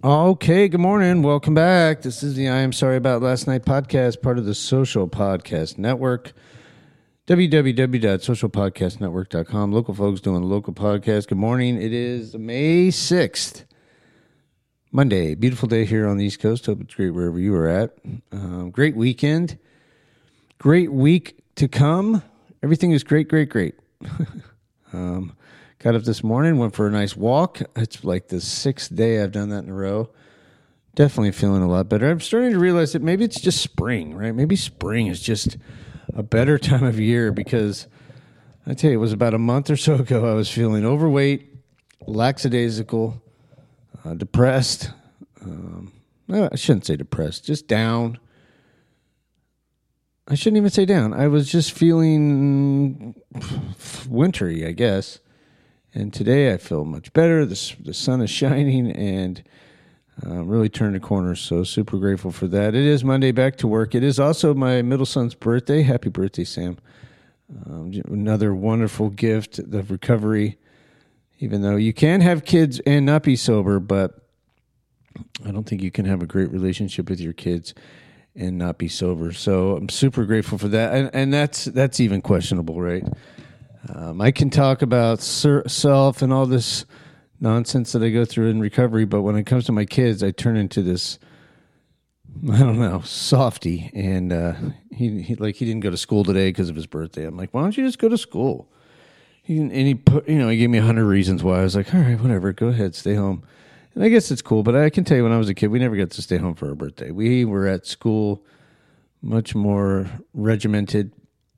Okay, good morning. Welcome back. This is the I Am Sorry About Last Night podcast, part of the Social Podcast Network, www.socialpodcastnetwork.com. Local folks doing local podcasts. Good morning. It is May 6th, Monday. Beautiful day here on the East Coast. Hope it's great wherever you are at. Great weekend. Great week to come. Everything is great. Got up this morning, went for a nice walk. It's like the 6th day I've done that in a row. Definitely feeling a lot better. I'm starting to realize that maybe it's just spring, right? Maybe spring is just a better time of year because I tell you, it was about a month or so ago I was feeling overweight, lackadaisical, depressed. I shouldn't say depressed, just down. I shouldn't even say down. I was just feeling wintry, I guess. And today I feel much better. The sun is shining and really turned a corner. So super grateful for that. It is Monday, back to work. It is also my middle son's birthday. Happy birthday, Sam. Another wonderful gift of recovery. Even though you can have kids and not be sober, but I don't think you can have a great relationship with your kids and not be sober. So I'm super grateful for that. And that's even questionable, right? I can talk about self and all this nonsense that I go through in recovery, but when it comes to my kids, I turn into this, I don't know, softy. And he didn't go to school today because of his birthday. I'm like, why don't you just go to school? He gave me 100 reasons why. I was like, all right, whatever, go ahead, stay home. And I guess it's cool, but I can tell you when I was a kid, we never got to stay home for our birthday. We were at school much more regimented,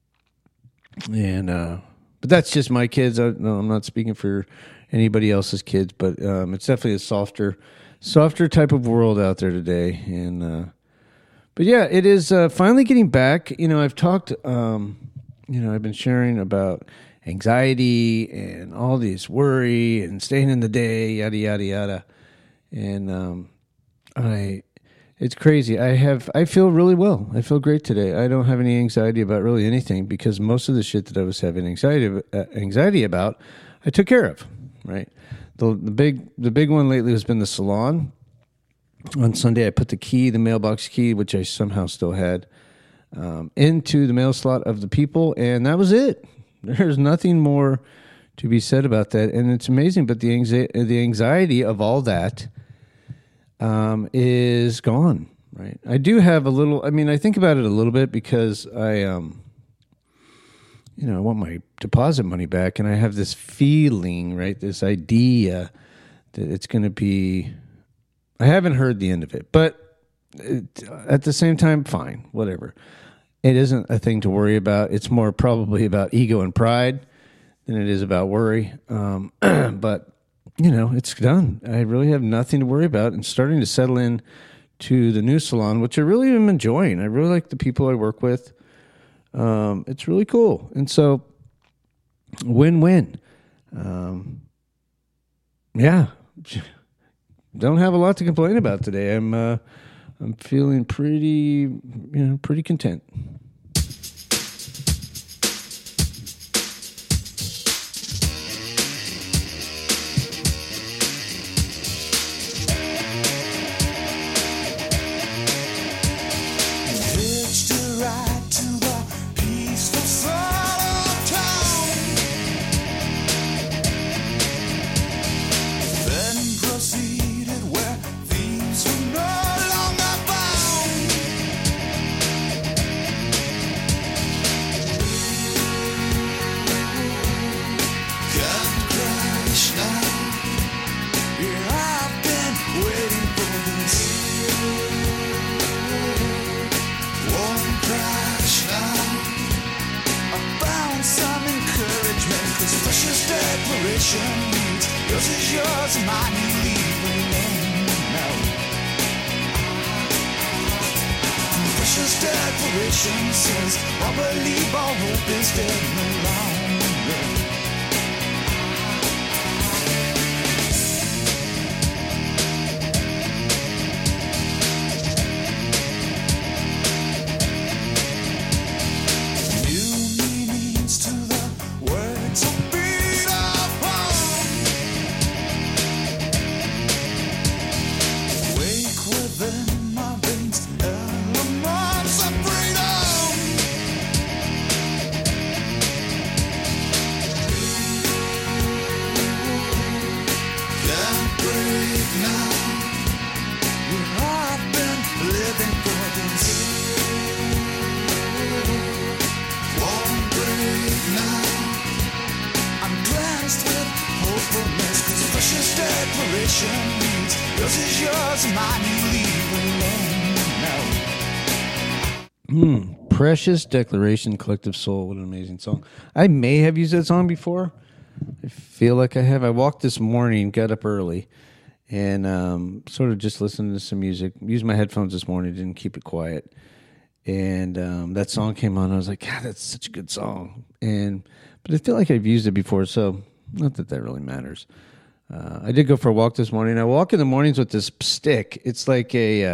and but that's just my kids. I'm not speaking for anybody else's kids, but it's definitely a softer type of world out there today. And but yeah, it is finally getting back. I've talked. I've been sharing about anxiety and all this worry and staying in the day, yada yada yada. And it's crazy. I feel really well. I feel great today. I don't have any anxiety about really anything because most of the shit that I was having anxiety about, I took care of. Right. The big one lately has been the salon. On Sunday, I put the mailbox key, which I somehow still had, into the mail slot of the people, and that was it. There's nothing more to be said about that, and it's amazing. But the anxiety of all that is gone, right? I do have a little, I think about it a little bit because I want my deposit money back, and I have this feeling, right, this idea that it's going to be, I haven't heard the end of it, but at the same time, fine, whatever. It isn't a thing to worry about. It's more probably about ego and pride than it is about worry. But it's done. I really have nothing to worry about and starting to settle in to the new salon, which I really am enjoying. I really like the people I work with. It's really cool. And so win-win. Yeah. Don't have a lot to complain about today. I'm feeling pretty content. Yours is yours, mine you leave alone now. Precious declaration says, I believe all hope is dead no longer. desperation reads, yours is yours, mine you leave alone now. Precious Declaration, Collective Soul. What an amazing song. I may have used that song before. I feel like I have. I walked this morning, got up early, and sort of just listened to some music. Used my headphones this morning, didn't keep it quiet. And that song came on. I was like, God, that's such a good song. But I feel like I've used it before, so not that that really matters. I did go for a walk this morning. I walk in the mornings with this stick. It's like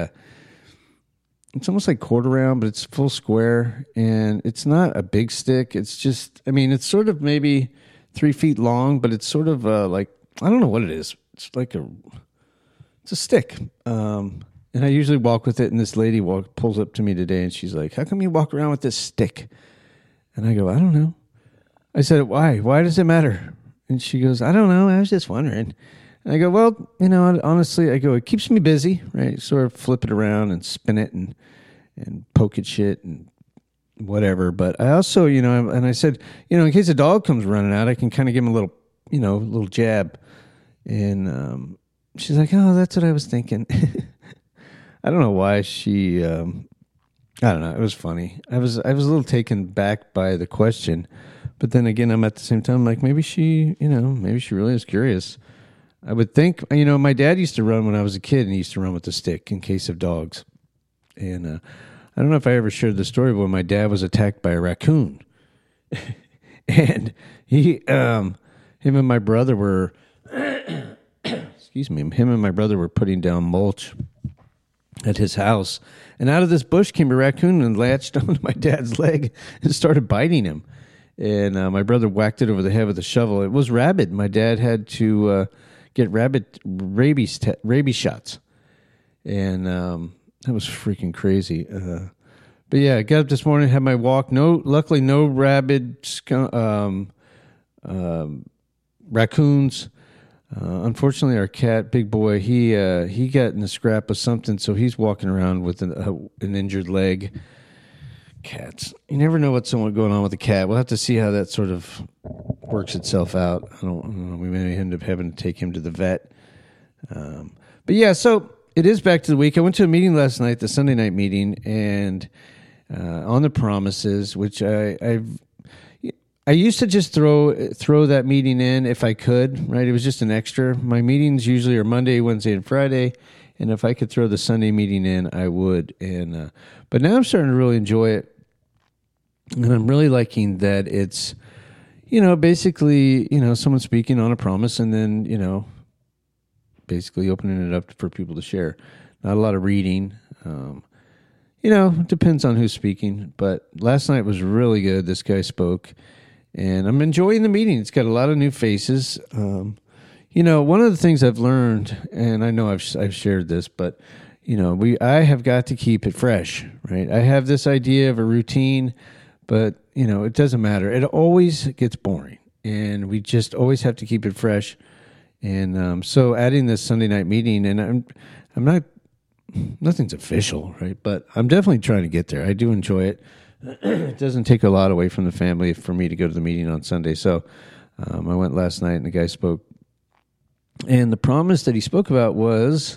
it's almost like quarter round, but it's full square. And it's not a big stick. It's just, I mean, it's sort of maybe 3 feet long, but it's sort of like, I don't know what it is. It's like it's a stick. And I usually walk with it, and this lady pulls up to me today, and she's like, how come you walk around with this stick? And I go, I don't know. I said, why? Why does it matter? And she goes, I don't know. I was just wondering. And I go, well, honestly, it keeps me busy, right? Sort of flip it around and spin it and poke at shit and whatever. But I also, and I said, in case a dog comes running out, I can kind of give him a little jab. And she's like, oh, that's what I was thinking. I don't know why she, I don't know. It was funny. I was a little taken back by the question, but then again, I'm at the same time like, maybe she really is curious. I would think, my dad used to run when I was a kid, and he used to run with a stick in case of dogs. And I don't know if I ever shared the story, but when my dad was attacked by a raccoon, and him and my brother were, him and my brother were putting down mulch at his house, and out of this bush came a raccoon and latched onto my dad's leg and started biting him. And my brother whacked it over the head with a shovel. It was rabid. My dad had to get rabies shots, and that was freaking crazy. But yeah, I got up this morning, had my walk. Luckily, no rabid raccoons. Unfortunately, our cat, Big Boy, he got in a scrap of something, so he's walking around with an injured leg. Cats, you never know what's going on with a cat. We'll have to see how that sort of works itself out. I don't know. We may end up having to take him to the vet. But yeah, so it is back to the week. I went to a meeting last night, the Sunday night meeting, and on the promises, which I used to just throw that meeting in if I could, right? It was just an extra. My meetings usually are Monday, Wednesday, and Friday, and if I could throw the Sunday meeting in, I would. And but now I'm starting to really enjoy it, and I'm really liking that it's, basically, someone speaking on a promise, and then, basically opening it up for people to share. Not a lot of reading. It depends on who's speaking, but last night was really good. This guy spoke. And I'm enjoying the meeting. It's got a lot of new faces. One of the things I've learned, and I know I've shared this, but I have got to keep it fresh, right? I have this idea of a routine, but it doesn't matter. It always gets boring, and we just always have to keep it fresh. And so adding this Sunday night meeting, and I'm not, nothing's official, right? But I'm definitely trying to get there. I do enjoy it. It doesn't take a lot away from the family for me to go to the meeting on Sunday. So I went last night, and the guy spoke. And the promise that he spoke about was,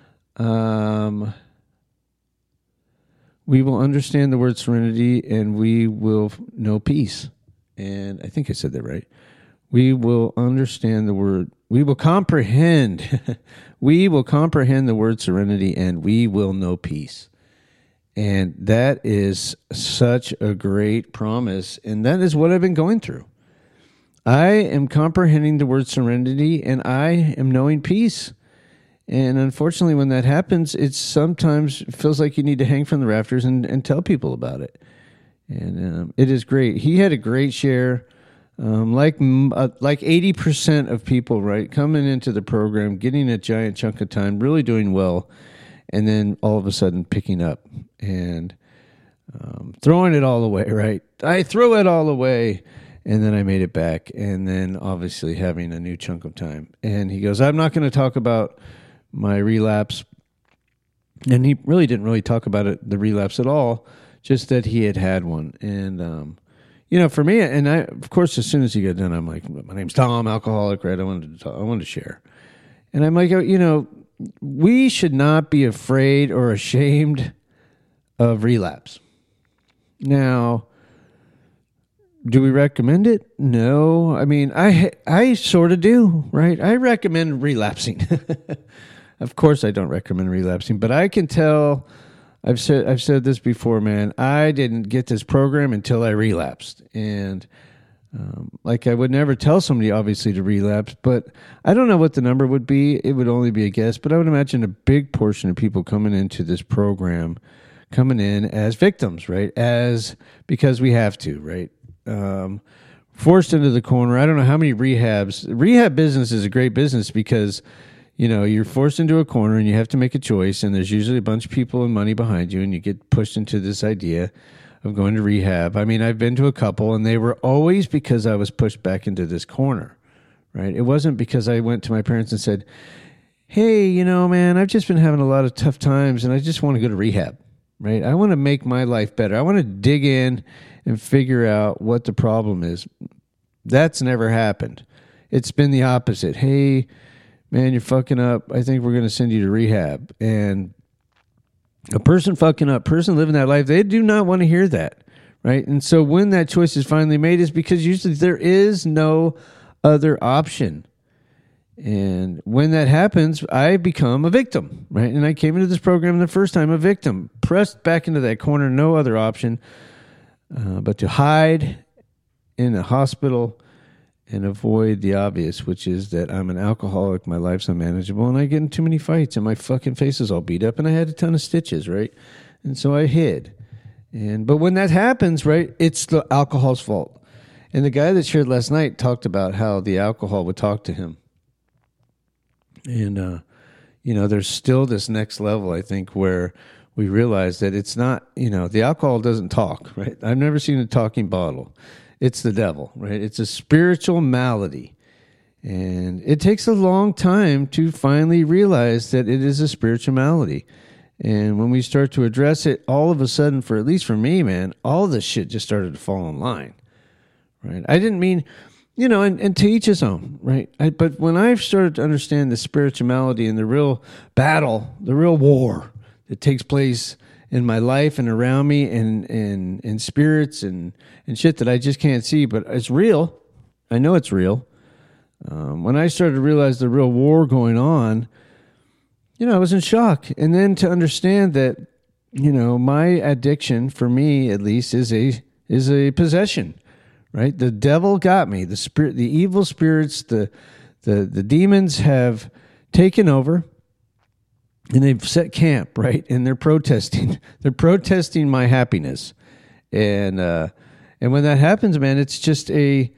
we will understand the word serenity, and we will know peace. And I think I said that right. We will understand the word. We will comprehend. We will comprehend the word serenity, and we will know peace. And that is such a great promise. And that is what I've been going through. I am comprehending the word serenity, and I am knowing peace. And unfortunately, when that happens, it sometimes feels like you need to hang from the rafters and tell people about it. And it is great. He had a great share. Like 80% of people, right, coming into the program, getting a giant chunk of time, really doing well, and then all of a sudden picking up and throwing it all away, right? I threw it all away, and then I made it back, and then obviously having a new chunk of time. And he goes, I'm not going to talk about my relapse. And he really didn't talk about the relapse at all, just that he had one. And, for me, and I, of course, as soon as he got done, I'm like, my name's Tom, alcoholic, right? I wanted to share. And I'm like, we should not be afraid or ashamed of relapse. Now, do we recommend it? No. I mean, I sort of do, right? I recommend relapsing. Of course, I don't recommend relapsing, but I can tell. I've said this before, man. I didn't get this program until I relapsed, and I would never tell somebody, obviously, to relapse, but I don't know what the number would be. It would only be a guess, but I would imagine a big portion of people coming into this program coming in as victims, right? Because we have to, right? Forced into the corner. I don't know how many rehabs. Rehab business is a great business because, you're forced into a corner and you have to make a choice, and there's usually a bunch of people and money behind you, and you get pushed into this idea of going to rehab. I mean, I've been to a couple, and they were always because I was pushed back into this corner, right? It wasn't because I went to my parents and said, hey, man, I've just been having a lot of tough times, and I just want to go to rehab, right? I want to make my life better. I want to dig in and figure out what the problem is. That's never happened. It's been the opposite. Hey, man, you're fucking up. I think we're going to send you to rehab. And a person fucking up, person living that life, they do not want to hear that, right? And so when that choice is finally made, is because usually there is no other option. And when that happens, I become a victim, right? And I came into this program the first time a victim, pressed back into that corner, no other option but to hide in a hospital and avoid the obvious, which is that I'm an alcoholic, my life's unmanageable, and I get in too many fights, and my fucking face is all beat up, and I had a ton of stitches, right? And so I hid. But when that happens, right, it's the alcohol's fault. And the guy that shared last night talked about how the alcohol would talk to him. And, there's still this next level, I think, where we realize that it's not, the alcohol doesn't talk, right? I've never seen a talking bottle. It's the devil, right? It's a spiritual malady. And it takes a long time to finally realize that it is a spiritual malady. And when we start to address it, all of a sudden, at least for me, man, all this shit just started to fall in line, right? I didn't mean, and to each his own, right? But when I started to understand the spirituality and the real battle, the real war that takes place in my life and around me and spirits and shit that I just can't see, but it's real. I know it's real. When I started to realize the real war going on, I was in shock. And then to understand that, my addiction, for me at least, is a possession, right? The devil got me. The evil spirits, the demons have taken over. And they've set camp, right? And they're protesting. They're protesting my happiness. And when that happens, man, it's just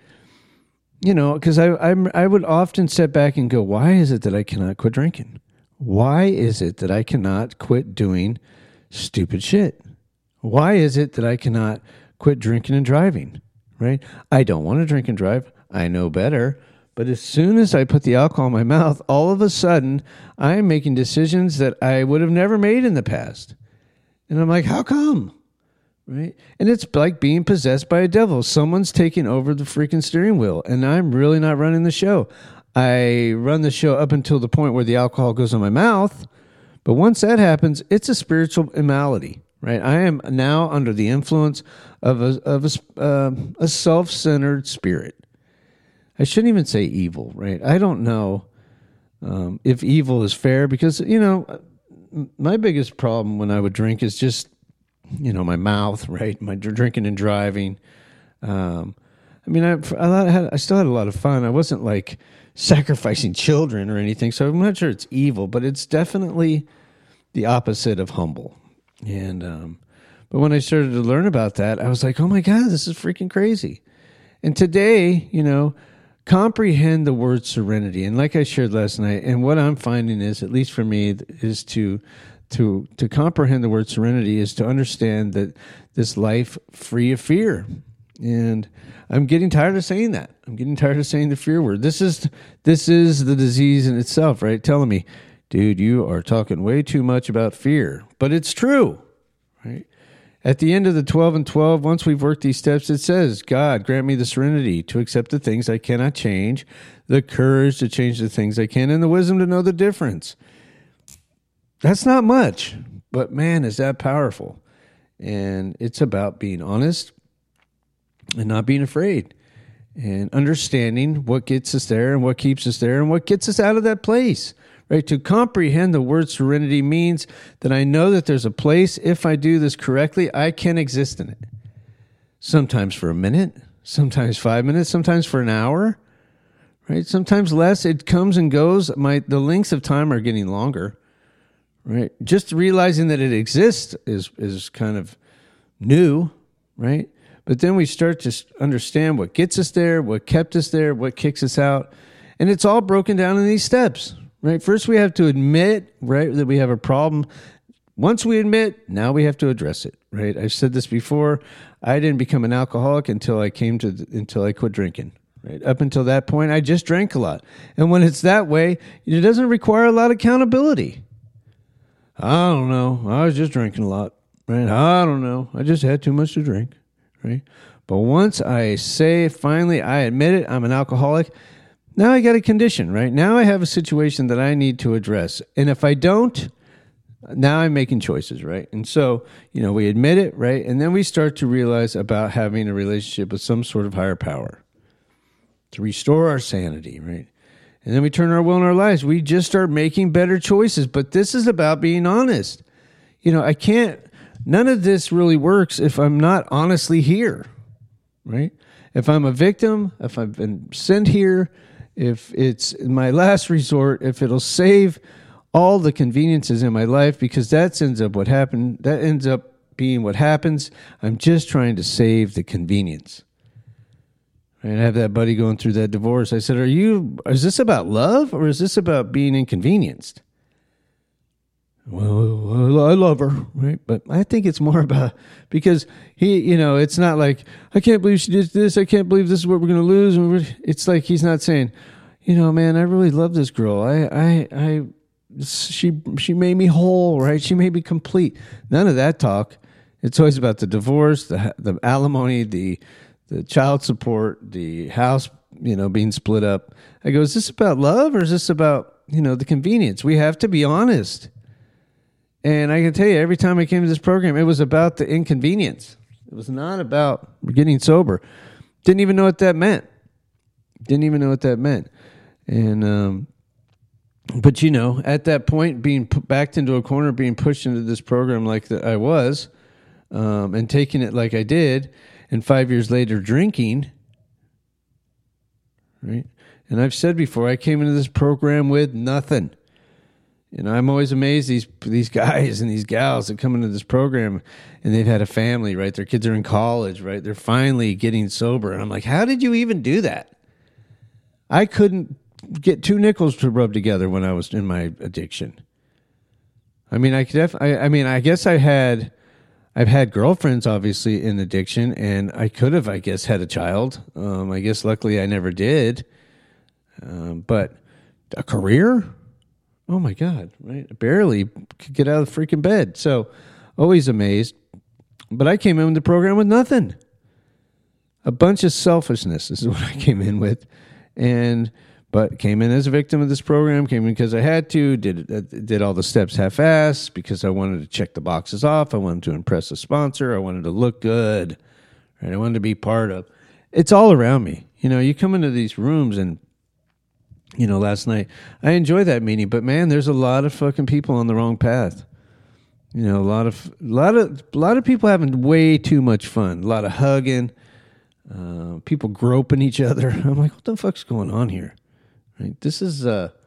because I would often sit back and go, why is it that I cannot quit drinking? Why is it that I cannot quit doing stupid shit? Why is it that I cannot quit drinking and driving, right? I don't want to drink and drive. I know better. But as soon as I put the alcohol in my mouth, all of a sudden, I'm making decisions that I would have never made in the past. And I'm like, how come? Right? And it's like being possessed by a devil. Someone's taking over the freaking steering wheel, and I'm really not running the show. I run the show up until the point where the alcohol goes in my mouth. But once that happens, it's a spiritual malady, right? I am now under the influence of a self-centered spirit. I shouldn't even say evil, right? I don't know if evil is fair because, my biggest problem when I would drink is just, my mouth, right? My drinking and driving. I still had a lot of fun. I wasn't like sacrificing children or anything, so I'm not sure it's evil, but it's definitely the opposite of humble. And but when I started to learn about that, I was like, oh my God, this is freaking crazy. And today, comprehend the word serenity. And like I shared last night, and what I'm finding is, at least for me, is to comprehend the word serenity is to understand that this life free of fear. And I'm getting tired of saying that. I'm getting tired of saying the fear word. This is the disease in itself, right? Telling me, dude, you are talking way too much about fear. But it's true, right? At the end of the 12 and 12, once we've worked these steps, it says, God, grant me the serenity to accept the things I cannot change, the courage to change the things I can, and the wisdom to know the difference. That's not much, but man, is that powerful. And it's about being honest and not being afraid and understanding what gets us there and what keeps us there and what gets us out of that place. Right? To comprehend the word serenity means that I know that there's a place, if I do this correctly, I can exist in it. Sometimes for a minute, sometimes 5 minutes, sometimes for an hour, right? Sometimes less. It comes and goes. The lengths of time are getting longer, right? Just realizing that it exists is kind of new, right? But then we start to understand what gets us there, what kept us there, what kicks us out. And it's all broken down in these steps. Right. First, we have to admit, right, that we have a problem. Once we admit, now we have to address it. Right. I've said this before. I didn't become an alcoholic until I quit drinking. Right. Up until that point, I just drank a lot. And when it's that way, it doesn't require a lot of accountability. I don't know. I was just drinking a lot. Right. I don't know. I just had too much to drink. Right. But once I say, finally, I admit it, I'm an alcoholic. Now I got a condition, right? Now I have a situation that I need to address. And if I don't, now I'm making choices, right? And so, we admit it, right? And then we start to realize about having a relationship with some sort of higher power to restore our sanity, right? And then we turn our will and our lives. We just start making better choices. But this is about being honest. None of this really works if I'm not honestly here, right? If I'm a victim, if I've been sent here, if it's my last resort, if it'll save all the conveniences in my life, because that ends up being what happens. I'm just trying to save the convenience. And I have that buddy going through that divorce. I said, is this about love or is this about being inconvenienced? Well, I love her, right? But I think it's more about, because it's not like, I can't believe she did this. I can't believe this is what we're going to lose. It's like he's not saying, man, I really love this girl. She made me whole, right? She made me complete. None of that talk. It's always about the divorce, the alimony, the child support, the house, being split up. I go, is this about love or is this about, the convenience? We have to be honest. And I can tell you, every time I came to this program, it was about the inconvenience. It was not about getting sober. Didn't even know what that meant. And, but at that point, being backed into a corner, being pushed into this program like I was, and taking it like I did, and 5 years later drinking, right? And I've said before, I came into this program with nothing. I'm always amazed these guys and these gals that come into this program and they've had a family, right? Their kids are in college, right? They're finally getting sober. And I'm like, how did you even do that? I couldn't get 2 nickels to rub together when I was in my addiction. I mean, I guess I've had girlfriends obviously in addiction, and I could have, I guess, had a child. I guess luckily I never did. But a career? Oh my God, right? I barely could get out of the freaking bed. So always amazed. But I came in the program with nothing. A bunch of selfishness is what I came in with. But came in as a victim of this program, came in because I had to, did all the steps half-assed because I wanted to check the boxes off. I wanted to impress a sponsor. I wanted to look good. Right? I wanted to be part of. It's all around me. You come into these rooms and, last night, I enjoy that meeting, but man, there's a lot of fucking people on the wrong path. A lot of people having way too much fun. A lot of hugging, people groping each other. I'm like, what the fuck's going on here? Right? This is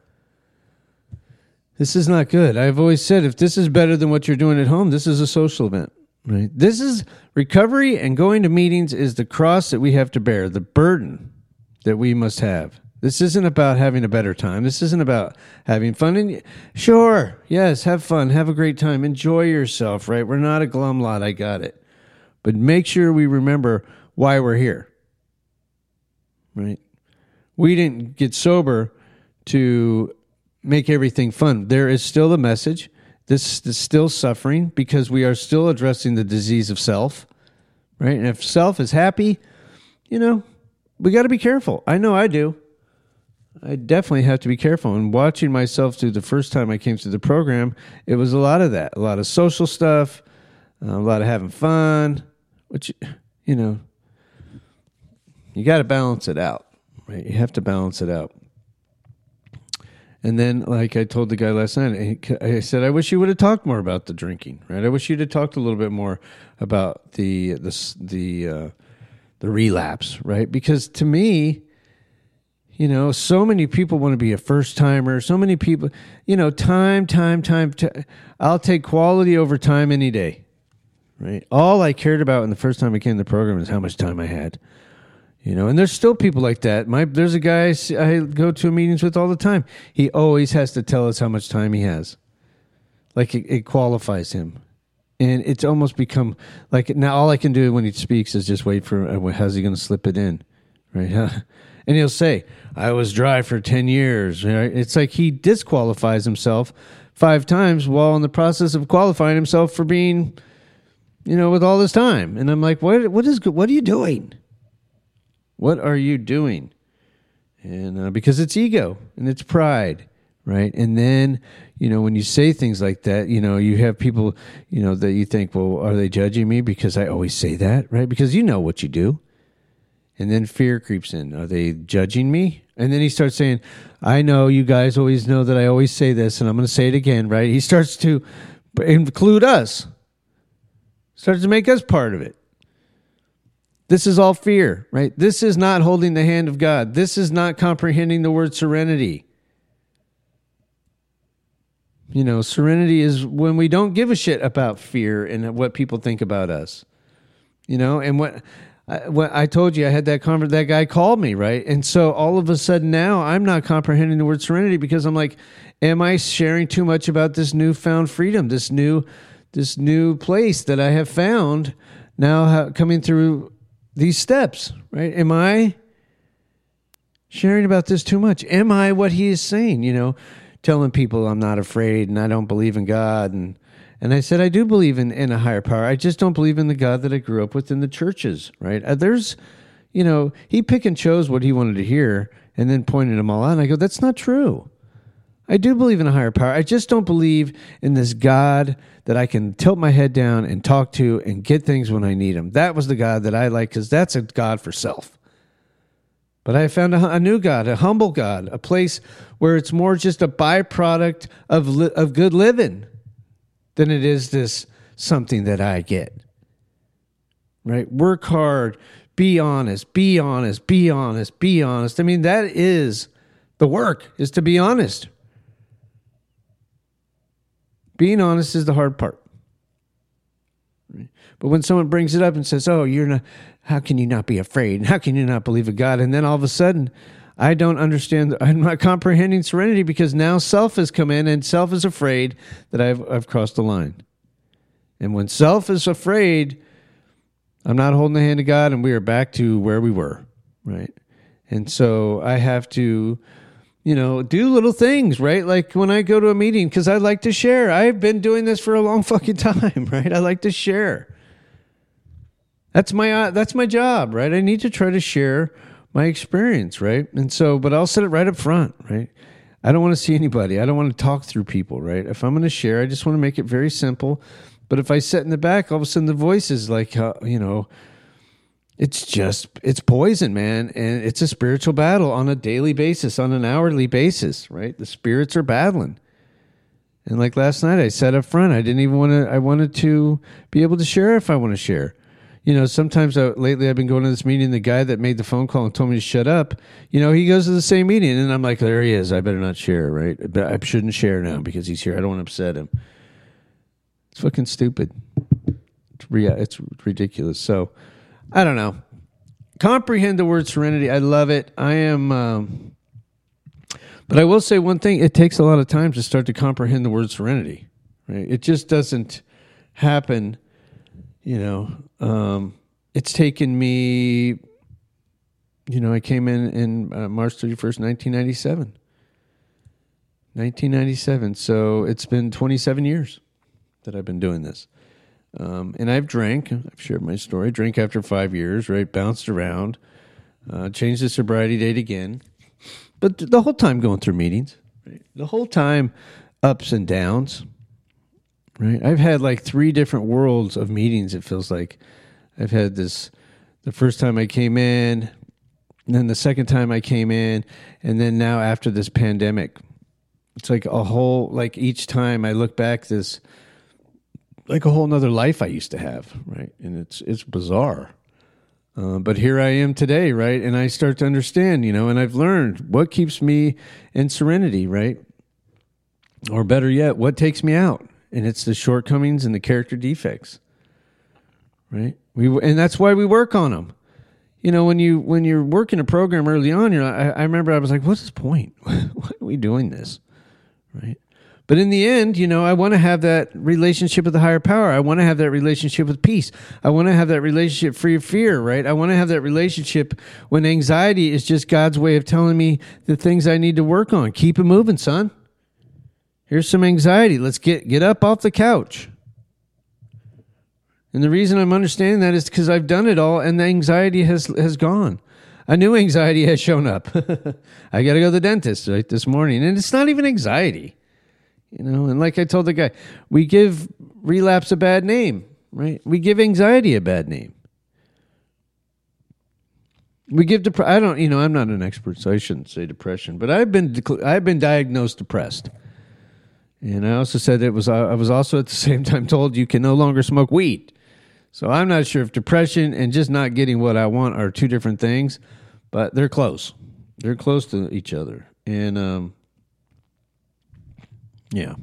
not good. I've always said, if this is better than what you're doing at home, this is a social event. Right? This is recovery, and going to meetings is the cross that we have to bear, the burden that we must have. This isn't about having a better time. This isn't about having fun. And sure, yes, have fun, have a great time, enjoy yourself, right? We're not a glum lot, I got it. But make sure we remember why we're here, right? We didn't get sober to make everything fun. There is still a message, This still suffering because we are still addressing the disease of self, right? And if self is happy, we got to be careful. I know I do. I definitely have to be careful. And watching myself through the first time I came through the program, it was a lot of that, a lot of social stuff, a lot of having fun, which, you got to balance it out, right? You have to balance it out. And then, like I told the guy last night, I said, I wish you would have talked more about the drinking, right? I wish you'd have talked a little bit more about the relapse, right? Because to me, so many people want to be a first timer. So many people, time. I'll take quality over time any day, right? All I cared about in the first time I came to the program is how much time I had. And there's still people like that. There's a guy I go to meetings with all the time. He always has to tell us how much time he has. Like it qualifies him. And it's almost become like now all I can do when he speaks is just wait for how's he going to slip it in, right? And he'll say, I was dry for 10 years. Right? It's like he disqualifies himself 5 times while in the process of qualifying himself for being, with all this time. And I'm like, what are you doing? What are you doing? And because it's ego and it's pride, right? And then, when you say things like that, you have people, that you think, well, are they judging me because I always say that, right? Because you know what you do. And then fear creeps in. Are they judging me? And then he starts saying, I know you guys always know that I always say this, and I'm going to say it again, right? He starts to include us, starts to make us part of it. This is all fear, right? This is not holding the hand of God. This is not comprehending the word serenity. Serenity is when we don't give a shit about fear and what people think about us. And what I told you, I had that conversation, that guy called me, right? And so all of a sudden now I'm not comprehending the word serenity because I'm like, am I sharing too much about this newfound freedom, this new place that I have found now coming through these steps, right? Am I sharing about this too much? Am I what he is saying, telling people I'm not afraid and I don't believe in God. And I said, I do believe in a higher power. I just don't believe in the God that I grew up with in the churches, right? There's, he pick and chose what he wanted to hear and then pointed them all out. And I go, that's not true. I do believe in a higher power. I just don't believe in this God that I can tilt my head down and talk to and get things when I need them. That was the God that I like because that's a God for self. But I found a new God, a humble God, a place where it's more just a byproduct of good living than it is this something that I get. Right? Work hard, be honest, be honest, be honest, be honest. I mean, that is the work, is to be honest. Being honest is the hard part. But when someone brings it up and says, oh, how can you not be afraid? And how can you not believe in God? And then all of a sudden, I don't understand. I'm not comprehending serenity because now self has come in and self is afraid that I've crossed the line. And when self is afraid, I'm not holding the hand of God and we are back to where we were, right? And so I have to, do little things, right? Like when I go to a meeting, because I like to share. I've been doing this for a long fucking time, right? I like to share. That's my job, right? I need to try to share my experience, right? And so, but I'll set it right up front, right? I don't want to see anybody. I don't want to talk through people, right? If I'm going to share, I just want to make it very simple. But if I sit in the back, all of a sudden the voice is like, it's poison, man. And it's a spiritual battle on a daily basis, on an hourly basis, right? The spirits are battling. And like last night, I sat up front. I wanted to be able to share if I want to share. Sometimes lately I've been going to this meeting, the guy that made the phone call and told me to shut up, he goes to the same meeting and I'm like, there he is. I better not share, right? But I shouldn't share now because he's here. I don't want to upset him. It's fucking stupid. It's ridiculous. So I don't know. Comprehend the word serenity. I love it. I am, but I will say one thing. It takes a lot of time to start to comprehend the word serenity, right? It just doesn't happen. It's taken me, I came in March 31st, 1997. 1997. So it's been 27 years that I've been doing this. And I've drank. I've shared my story. Drank after 5 years, right? Bounced around. Changed the sobriety date again. But the whole time going through meetings. Right? The whole time ups and downs. Right? I've had like 3 different worlds of meetings, it feels like. I've had this, the first time I came in, and then the second time I came in, and then now after this pandemic. It's like a whole, like each time I look back, this, like a whole nother life I used to have, right? And it's bizarre. But here I am today, right? And I start to understand, and I've learned what keeps me in serenity, right? Or better yet, what takes me out. And it's the shortcomings and the character defects, right? And that's why we work on them. When you're working a program early on, I remember I was like, what's the point? Why are we doing this? Right? But in the end, I want to have that relationship with the higher power. I want to have that relationship with peace. I want to have that relationship free of fear, right? I want to have that relationship when anxiety is just God's way of telling me the things I need to work on. Keep it moving, son. Here's some anxiety. Let's get up off the couch. And the reason I'm understanding that is because I've done it all and the anxiety has gone. A new anxiety has shown up. I got to go to the dentist right this morning. And it's not even anxiety. And like I told the guy, we give relapse a bad name, right? We give anxiety a bad name. We give I'm not an expert, so I shouldn't say depression, but I've been diagnosed depressed. And I also said I was also at the same time told you can no longer smoke weed. So I'm not sure if depression and just not getting what I want are two different things, but they're close. They're close to each other. And, yeah.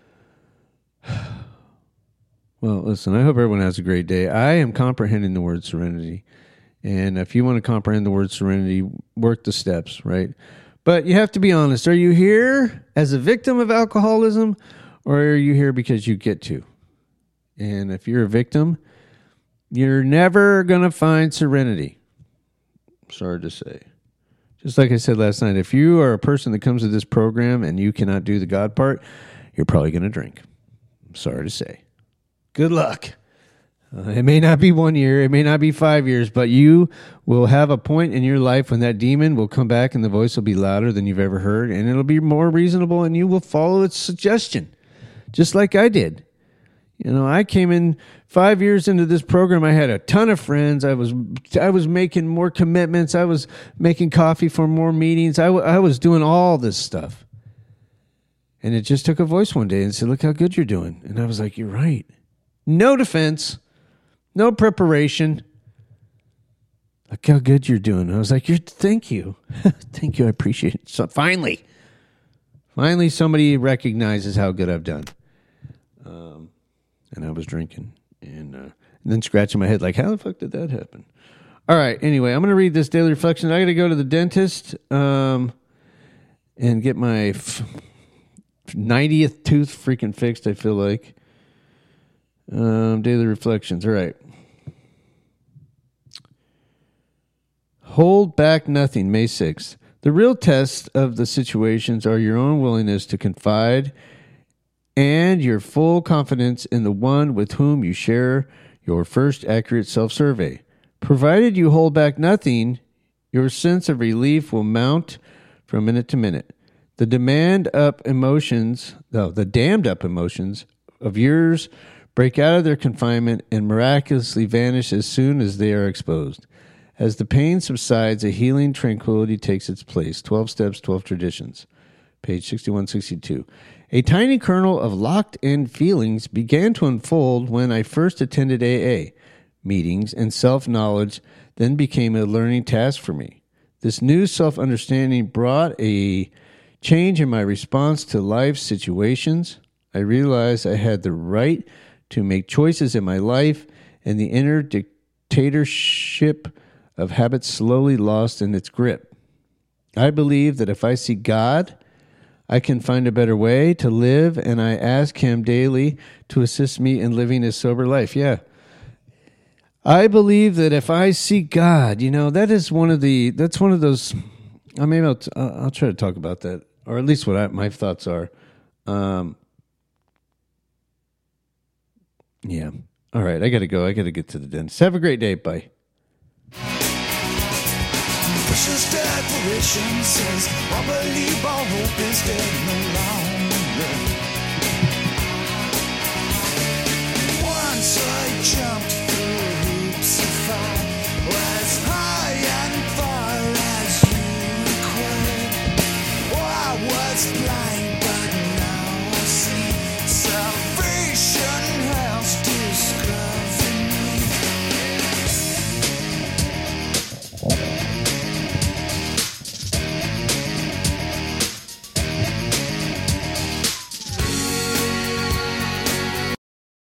Well, listen, I hope everyone has a great day. I am comprehending the word serenity. And if you want to comprehend the word serenity, work the steps, right? But you have to be honest. Are you here as a victim of alcoholism, or are you here because you get to? And if you're a victim, you're never going to find serenity. Sorry to say. Just like I said last night, if you are a person that comes to this program and you cannot do the God part, you're probably going to drink. I'm sorry to say. Good luck. It may not be 1 year, it may not be 5 years, but you will have a point in your life when that demon will come back and the voice will be louder than you've ever heard, and it'll be more reasonable, and you will follow its suggestion, just like I did. I came in 5 years into this program. I had a ton of friends. I was making more commitments. I was making coffee for more meetings. I was doing all this stuff. And it just took a voice one day and said, look how good you're doing. And I was like, you're right. No defense. No preparation. Look how good you're doing. I was like, thank you. Thank you. I appreciate it. So finally somebody recognizes how good I've done. And I was drinking and then scratching my head like, how the fuck did that happen? All right. Anyway, I'm going to read this daily reflection. I got to go to the dentist and get my 90th tooth freaking fixed, I feel like. Daily reflections. All right. Hold back nothing, May 6th. The real test of the situations are your own willingness to confide and your full confidence in the one with whom you share your first accurate self-survey. Provided you hold back nothing, your sense of relief will mount from minute to minute. The dammed up emotions of yours break out of their confinement and miraculously vanish as soon as they are exposed. As the pain subsides, a healing tranquility takes its place. 12 Steps, 12 Traditions. Page 6162. A tiny kernel of locked-in feelings began to unfold when I first attended AA meetings, and self-knowledge then became a learning task for me. This new self-understanding brought a change in my response to life's situations. I realized I had the right to make choices in my life, and the inner dictatorship of habit slowly lost in its grip. I believe that if I seek God, I can find a better way to live, and I ask Him daily to assist me in living a sober life. Yeah. I believe that if I seek God, that's one of those, maybe I'll try to talk about that or at least what my thoughts are. Yeah. All right, I got to go. I got to get to the dentist. Have a great day. Bye. Precious declaration says, I believe all hope is dead. No